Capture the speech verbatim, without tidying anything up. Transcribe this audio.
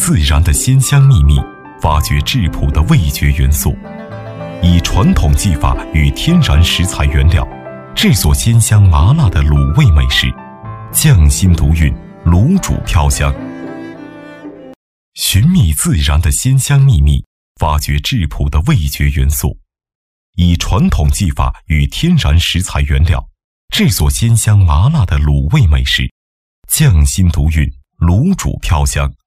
自然的鲜香秘密，发掘质朴的味觉元素，以传统技法与天然食材原料，制作鲜香麻辣的卤味美食，匠心独运，卤煮飘香。寻觅自然的鲜香秘密，发掘质朴的味觉元素，以传统技法与天然食材原料，制作鲜香麻辣的卤味美食，匠心独运，卤煮飘香。